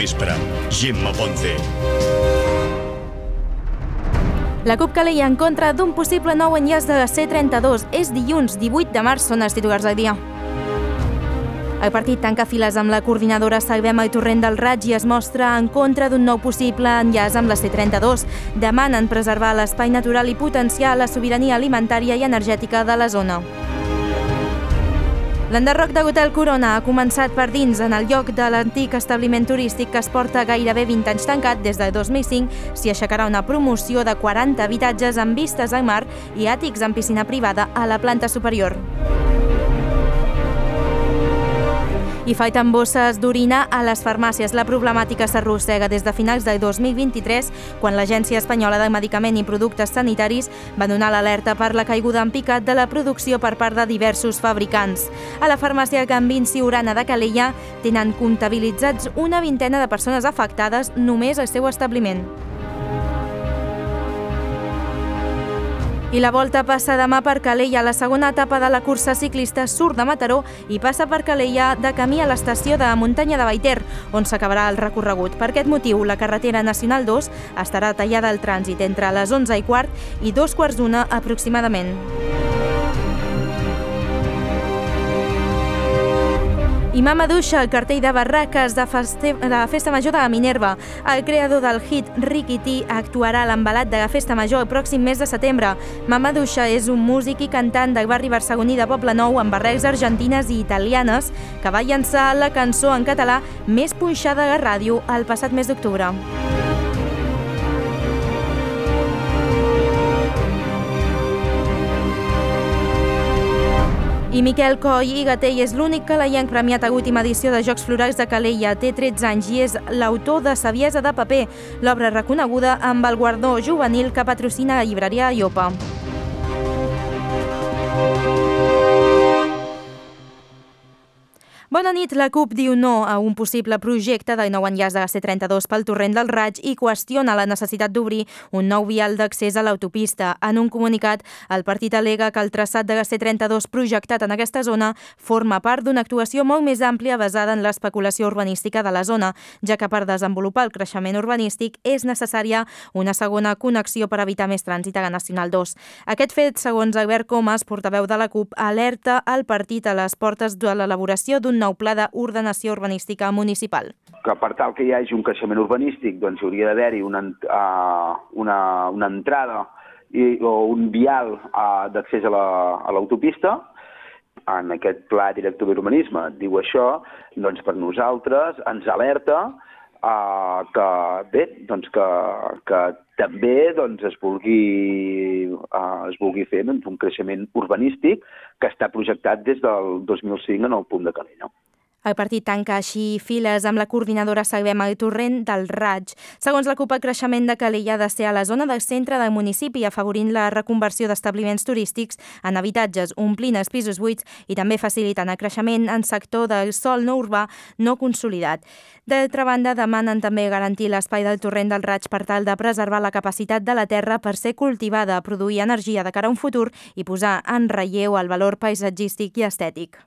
vespre. Gemma Ponce. La CUP Calella en contra d'un possible nou enllaç de la C32. És dilluns 18 de març, són els titulars del dia. El partit tanca files amb la coordinadora Salvem el Torrent del Raig i es mostra en contra d'un nou possible enllaç amb la C32. Demanen preservar l'espai natural i potenciar la sobirania alimentària i energètica de la zona. L'enderroc de l'Hotel Corona ha començat per dins en el lloc de l'antic establiment turístic que es porta gairebé 20 anys tancat. Des de 2005 s'hi aixecarà una promoció de 40 habitatges amb vistes al mar i àtics amb piscina privada a la planta superior. I falten bosses d'orina a les farmàcies. La problemàtica s'arrossega des de finals del 2023, quan l'Agència Espanyola de Medicament i Productes Sanitaris va donar l'alerta per la caiguda en picat de la producció per part de diversos fabricants. A la farmàcia Can Vinci Urana de Calella tenen comptabilitzats una vintena de persones afectades només al seu establiment. I la Volta passa demà per Calella. La segona etapa de la cursa ciclista surt de Mataró i passa per Calella de camí a l'estació de Muntanya de Baiter, on s'acabarà el recorregut. Per aquest motiu, la carretera nacional 2 estarà tallada al trànsit entre les 11:15 i 2:15 aproximadament. I Mama Duixa, el cartell de barraques de la Festa Major de la Minerva. El creador del hit Ricky T actuarà a l'embalat de la Festa Major el pròxim mes de setembre. Mama Duixa és un músic i cantant del barri barceloní de Poblenou amb arrels argentines i italianes que va llançar la cançó en català més punxada a la ràdio el passat mes d'octubre. I Miquel Coll i Gatell és l'únic calellenc premiat a l'última edició de Jocs Florals de Calella. Té 13 anys i és l'autor de Saviesa de paper, l'obra reconeguda amb el guardó juvenil que patrocina la llibreria Iopa. Bona nit. La CUP diu no a un possible projecte del nou enllaç de la C32 pel Torrent del Raig i qüestiona la necessitat d'obrir un nou vial d'accés a l'autopista. En un comunicat, el partit al·lega que el traçat de la C32 projectat en aquesta zona forma part d'una actuació molt més àmplia basada en l'especulació urbanística de la zona, ja que per desenvolupar el creixement urbanístic és necessària una segona connexió per evitar més trànsit a la Nacional 2. Aquest fet, segons Albert Comas, portaveu de la CUP, alerta el partit a les portes de l'elaboració d'un nou pla d'ordenació urbanística municipal. Que per tal que hi hagi un creixement urbanístic, doncs hauria d'haver-hi una entrada o un vial d'accés a l'autopista. En aquest pla director d'urbanisme diu això, doncs per nosaltres ens alerta que bé, doncs que també es vulgui fer un creixement urbanístic que està projectat des del 2005 en el punt de Calella. El partit tanca així files amb la coordinadora Salvem el Torrent del Raig. Segons la CUP, el creixement de Calella ha de ser a la zona del centre del municipi, afavorint la reconversió d'establiments turístics en habitatges, omplint els pisos buits i també facilitant el creixement en sector del sòl no urbà no consolidat. D'altra banda, demanen també garantir l'espai del Torrent del Raig per tal de preservar la capacitat de la terra per ser cultivada, produir energia de cara a un futur i posar en relleu el valor paisatgístic i estètic.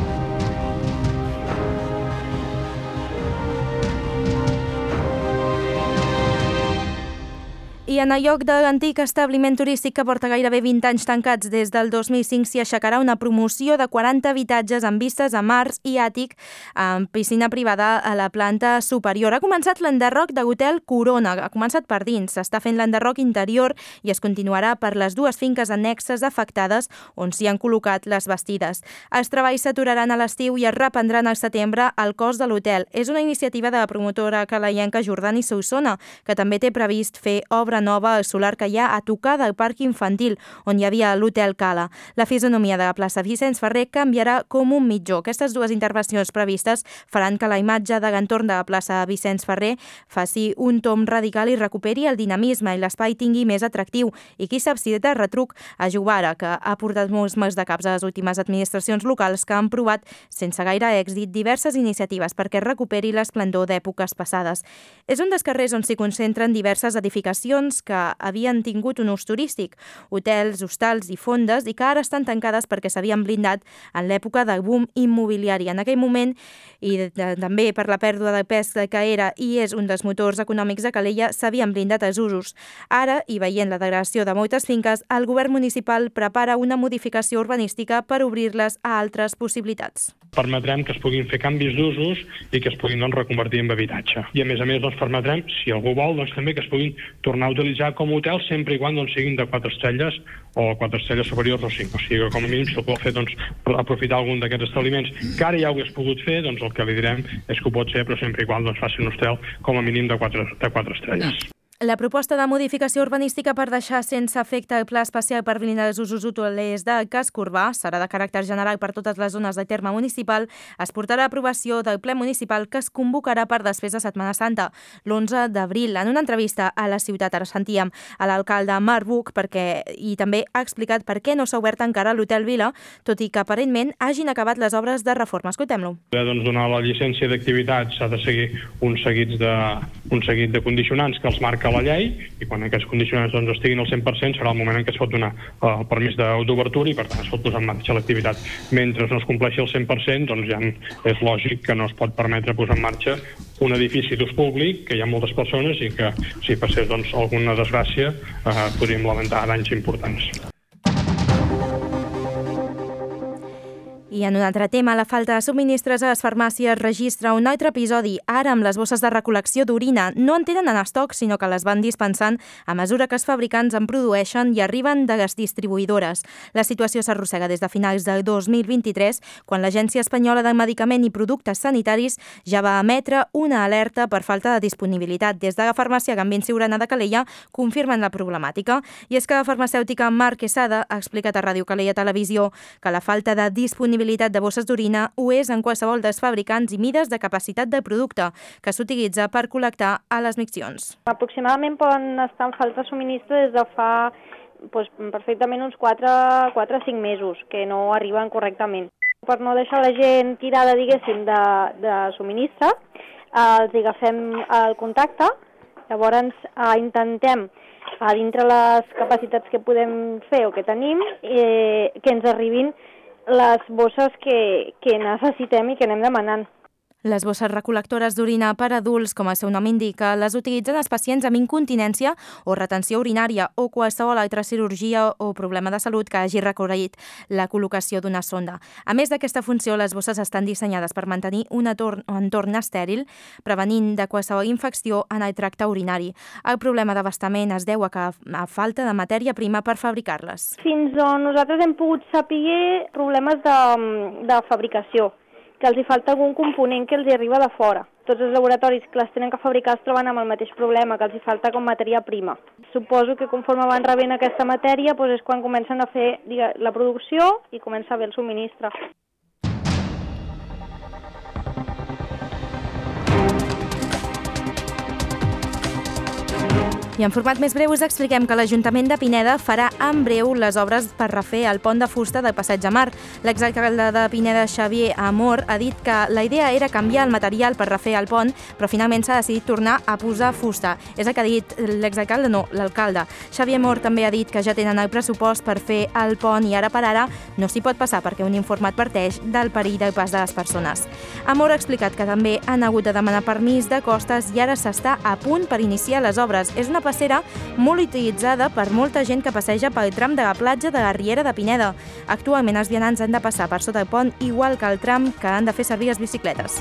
I en el lloc de l'antic establiment turístic que porta gairebé 20 anys tancats des del 2005 s'hi aixecarà una promoció de 40 habitatges amb vistes a mars i àtic amb piscina privada a la planta superior. Ha començat l'enderroc de l'Hotel Corona. Ha començat per dins. S'està fent l'enderroc interior i es continuarà per les dues finques annexes afectades on s'hi han col·locat les bastides. Els treballs s'aturaran a l'estiu i es reprendran al setembre al cost de l'hotel. És una iniciativa de la promotora calellenca Jordani Solsona, que també té previst fer obra nova al solar que hi ha a tocar del parc infantil, on hi havia l'Hotel Cala. La fisonomia de la plaça Vicenç Ferrer canviarà com un mitjó. Aquestes dues intervencions previstes faran que la imatge de l'entorn de la plaça Vicenç Ferrer faci un tomb radical i recuperi el dinamisme i l'espai tingui més atractiu. I qui sap si de retruc a Jovara, que ha portat molts mals de caps a les últimes administracions locals que han provat, sense gaire èxit, diverses iniciatives perquè recuperi l'esplendor d'èpoques passades. És un dels carrers on s'hi concentren diverses edificacions instal·lacions que havien tingut un ús turístic, hotels, hostals i fondes, i que ara estan tancades perquè s'havien blindat en l'època de boom immobiliari. En aquell moment, i també per la pèrdua de pes que era i és un dels motors econòmics de Calella, s'havien blindat els usos. Ara, i veient la degradació de moltes finques, el govern municipal prepara una modificació urbanística per obrir-les a altres possibilitats. Permetrem que es puguin fer canvis d'usos i que es puguin reconvertir en habitatge. I a més permetrem, si algú vol, també que es puguin tornar a utilitzar com a hotels sempre i quan siguin de 4 estrelles o 4 estrelles superiors o 5. O sigui que com a mínim si ho pot fer aprofitar algun d'aquests establiments que ara ja ho hagués pogut fer, el que li direm és que ho pot fer, però sempre i quan faci un hostal com a mínim de 4 estrelles. La proposta de modificació urbanística per deixar sense efecte el pla especial per blindar els usos hotelers de casc urbà serà de caràcter general per totes les zones de terme municipal. Es portarà a aprovació del ple municipal que es convocarà per després de Setmana Santa, l'11 d'abril. En una entrevista a La Ciutat ara sentíem a l'alcalde Marc Buch i també ha explicat per què no s'ha obert encara l'Hotel Vila, tot i que aparentment hagin acabat les obres de reforma. Escoltem-lo. Donar la llicència d'activitat s'ha de seguir un seguit de condicionants que els marca la llei, i quan aquests condicionants estiguin al 100% serà el moment en què es pot donar el permís d'obertura i per tant es pot posar en marxa l'activitat. Mentre no es compleixi el 100%, ja és lògic que no es pot permetre posar en marxa un edifici d'ús públic que hi ha moltes persones i que si passés alguna desgràcia podríem lamentar danys importants. I en un altre tema, la falta de subministres a les farmàcies registra un altre episodi. Ara, amb les bosses de recol·lecció d'orina, no en tenen en estoc, sinó que les van dispensant a mesura que els fabricants en produeixen i arriben de les distribuïdores. La situació s'arrossega des de finals del 2023, quan l'Agència Espanyola del Medicament i Productes Sanitaris ja va emetre una alerta per falta de disponibilitat. Des de la farmàcia Gambín Siurana de Calella confirmen la problemàtica. I és que la farmacèutica Marc Quesada ha explicat a Ràdio Calella Televisió que la falta de disponibilitat de bosses d'orina ho és en qualsevol dels fabricants i mides de capacitat del producte que s'utilitza per col·lectar a les miccions. Aproximadament poden estar en falta de subministre des de fa perfectament uns 4 o 5 mesos, que no arriben correctament. Per no deixar la gent tirada, diguéssim, de subministre, els agafem el contacte, llavors intentem, dintre les capacitats que podem fer o que tenim, que ens arribin les bosses que necessitem i que anem demanant. Les bosses recol·lectores d'orina per adults, com el seu nom indica, les utilitzen els pacients amb incontinència o retenció urinària o qualsevol altra cirurgia o problema de salut que hagi requerit la col·locació d'una sonda. A més d'aquesta funció, les bosses estan dissenyades per mantenir un entorn estèril, prevenint de qualsevol infecció en el tracte urinari. El problema d'abastament es deu a falta de matèria prima per fabricar-les. Fins on nosaltres hem pogut saber problemes de fabricació, que els hi falta algun component que els hi arriba de fora. Tots els laboratoris que les tenen que fabricar es troben amb el mateix problema, que els hi falta com matèria prima. Suposo que conforme van rebent aquesta matèria és quan comencen a fer la producció i comença a haver el subministre. I en format més breu us expliquem que l'Ajuntament de Pineda farà en breu les obres per refer el pont de fusta del Passeig de Mar. L'exalcalde de Pineda, Xavier Amor, ha dit que la idea era canviar el material per refer el pont, però finalment s'ha decidit tornar a posar fusta. És el que ha dit l'exalcalde, no, l'alcalde. Xavier Amor també ha dit que ja tenen el pressupost per fer el pont i ara per ara no s'hi pot passar perquè un informe adverteix del perill del pas de les persones. Amor ha explicat que també han hagut de demanar permís de costes i ara s'està a punt per iniciar les obres. És una passera molt utilitzada per molta gent que passeja pel tram de la platja de la Riera de Pineda. Actualment els vianants han de passar per sota el pont igual que el tram que han de fer servir les bicicletes.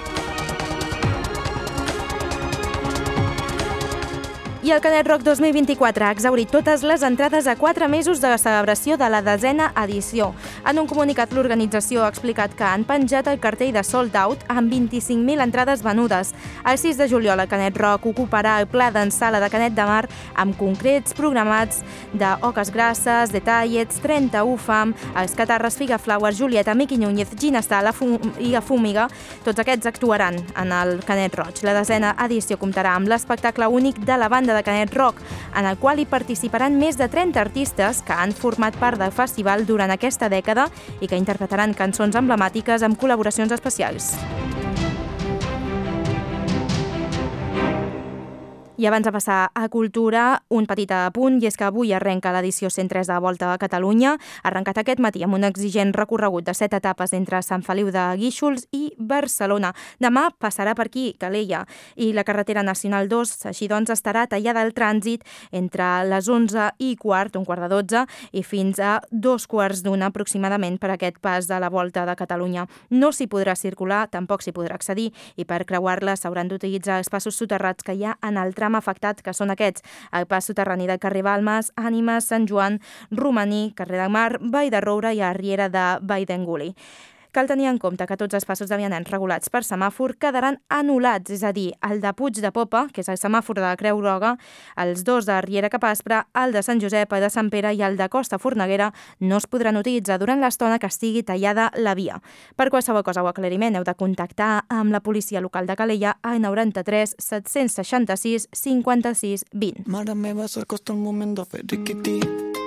I el Canet Rock 2024 ha exhaurit totes les entrades a 4 mesos de la celebració de la 10a edició. En un comunicat, l'organització ha explicat que han penjat el cartell de sold out amb 25.000 entrades venudes. El 6 de juliol, el Canet Rock ocuparà el pla d'ensala de Canet de Mar amb concrets programats de Oques Grasses, Detallets, 30 UFAM, els Catarres, Figaflowers, Julieta, Miqui Núñez, Ginestar i la Fúmiga. Tots aquests actuaran en el Canet Roig. La 10a edició comptarà amb l'espectacle únic de la banda de Canet Rock, en el qual hi participaran més de 30 artistes que han format part del festival durant aquesta dècada i que interpretaran cançons emblemàtiques amb col·laboracions especials. I abans de passar a Cultura, un petit apunt, i és que avui arrenca l'edició 103 de Volta a Catalunya, arrencat aquest matí amb un exigent recorregut de 7 etapes entre Sant Feliu de Guíxols i Barcelona. Demà passarà per aquí, Calella, i la carretera nacional 2, així doncs, estarà tallada al trànsit entre les 11:15, un quart de 12, i fins a 2:15 aproximadament per aquest pas de la Volta de Catalunya. No s'hi podrà circular, tampoc s'hi podrà accedir, i per creuar-la s'hauran d'utilitzar els passos soterrats que hi ha en el tram afectat, que són aquests: el pas soterrani de carrer Balmes, Ànimes, Sant Joan, Romaní, carrer de Mar, Vall de Roure i a Riera de Vall d'Anguli. Cal tenir en compte que tots els passos de vianants regulats per semàfor quedaran anul·lats, és a dir, el de Puig de Popa, que és el semàfor de la Creu Groga, els dos de Riera Cap Aspre, el de Sant Josep, el de Sant Pere i el de Costa Forneguera no es podran utilitzar durant l'estona que estigui tallada la via. Per qualsevol cosa o aclariment heu de contactar amb la policia local de Calella al 93 766 56 20. Mare meva, s'acosta el moment de fer riquití.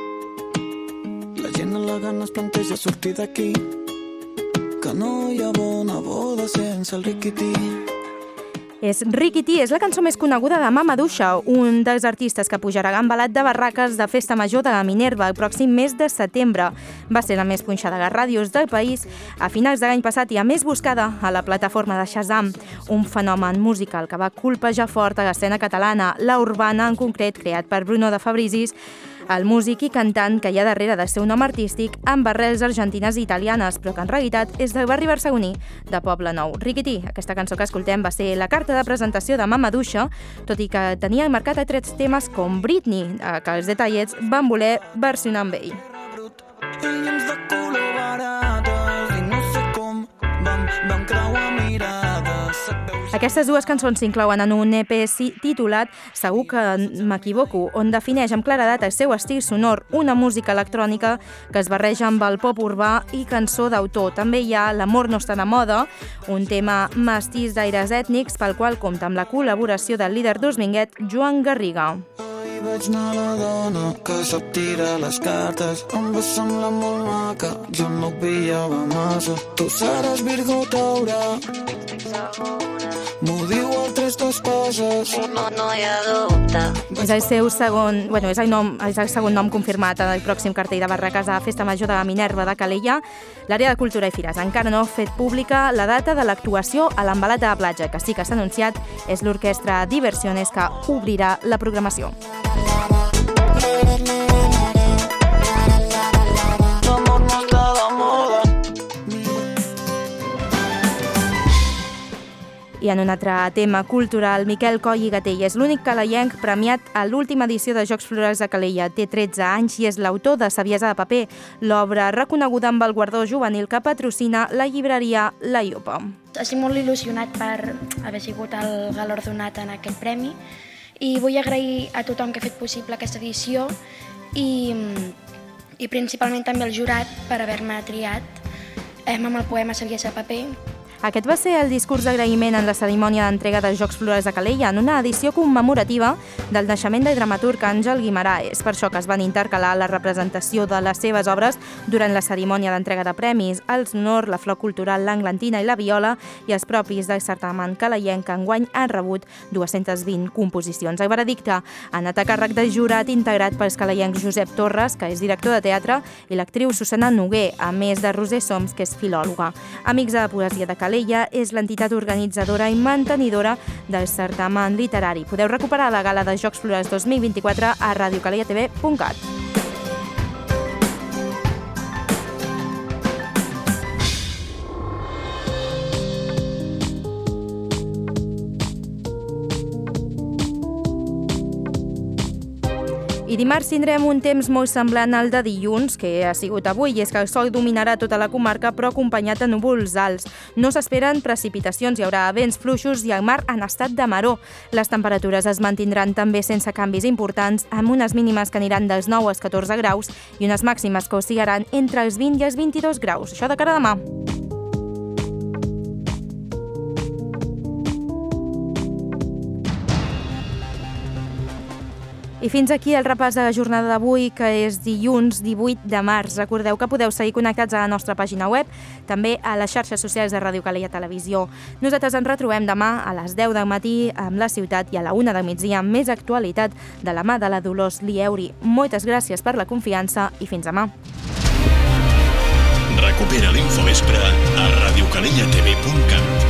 La gent a la gana es planteja sortir d'aquí, que no hi ha bona boda sense el riquití. És Riquití, és la cançó més coneguda de Mama Duixa, un dels artistes que pujarà gambalat de barraques de Festa Major de la Minerva el pròxim mes de setembre. Va ser la més punxada a les ràdios del país a finals de l'any passat i a més buscada a la plataforma de Shazam, un fenomen musical que va colpejar fort a l'escena catalana, la urbana en concret, creat per Bruno de Fabricis, el músic i cantant que hi ha darrere del seu nom artístic amb arrels argentines i italianes, però que en realitat és del barri barceloní de Poble Nou. Riquití, aquesta cançó que escoltem, va ser la carta de presentació de Mama Duixa, tot i que tenia al mercat altres temes com Britney, que els detallets van voler versionar amb ell. Milions de color barates i no sé com vam creuar mirades. Aquestes dues cançons s'inclouen en un EP titulat Segur que m'equivoco, on defineix amb claredat el seu estil sonor, una música electrònica que es barreja amb el pop urbà i cançó d'autor. També hi ha L'amor no està de moda, un tema mestís d'aires ètnics pel qual compta amb la col·laboració del líder d'Osminguet, Joan Garriga. Ahir vaig anar a la dona que sap tirar les cartes, em va semblar molt maca, jo no ho pillava massa. Tu seràs Virgo Taure, m'ho diu el tres d'espases. No hi ha dubte. És el seu segon, és el segon nom confirmat en el pròxim cartell de barraques de Festa Major de la Minerva de Calella. L'àrea de Cultura i Fires encara no ha fet pública la data de l'actuació a l'Embalat de la Platja, que sí que s'ha anunciat, és l'orquestra Diversiones que obrirà la programació. I en un altre tema cultural, Miquel Coll i Gatell és l'únic calellenc premiat a l'última edició de Jocs Florals de Calella. Té 13 anys i és l'autor de Saviesa de paper, l'obra reconeguda amb el guardó juvenil que patrocina la llibreria La Iopa. Estic molt il·lusionat per haver sigut el galardonat en aquest premi i vull agrair a tothom que ha fet possible aquesta edició i principalment també al jurat per haver-me triat amb el poema Saviesa de paper. Aquest va ser el discurs d'agraïment en la cerimònia d'entrega dels Jocs Florals de Calella en una edició commemorativa del naixement del dramaturg Àngel Guimarà. És per això que es van intercalar la representació de les seves obres durant la cerimònia d'entrega de premis, el sonor, la flor cultural, l'englantina i la viola i els propis del certamen calellenc que enguany han rebut 220 composicions. El veredicte ha anat a càrrec del jurat integrat pels calellencs Josep Torres, que és director de teatre, i l'actriu Susana Noguer, a més de Roser Soms, que és filòloga. Amics de la Poesia de Calella és l'entitat organitzadora i mantenidora del certamen literari. Podeu recuperar la gala de Jocs Florals 2024 a radiocalellatv.cat. I dimarts tindrem un temps molt semblant al de dilluns, que ha sigut avui, i és que el sol dominarà tota la comarca, però acompanyat de núvols alts. No s'esperen precipitacions, hi haurà vents fluixos i el mar en estat de maror. Les temperatures es mantindran també sense canvis importants, amb unes mínimes que aniran dels 9 als 14 graus i unes màximes que oscil·laran entre els 20 i els 22 graus. Això de cara a demà. I fins aquí el repàs de la jornada d'avui, que és dilluns 18 de març. Recordeu que podeu seguir connectats a la nostra pàgina web, també a les xarxes socials de Ràdio Calella Televisió. Nosaltres ens retrobem demà a les 10 del matí amb La Ciutat i a la 1 del migdia amb més actualitat de la mà de la Dolors Lieuri. Moltes gràcies per la confiança i fins demà. Recupera l'Infovespre a radiocalellatv.cat.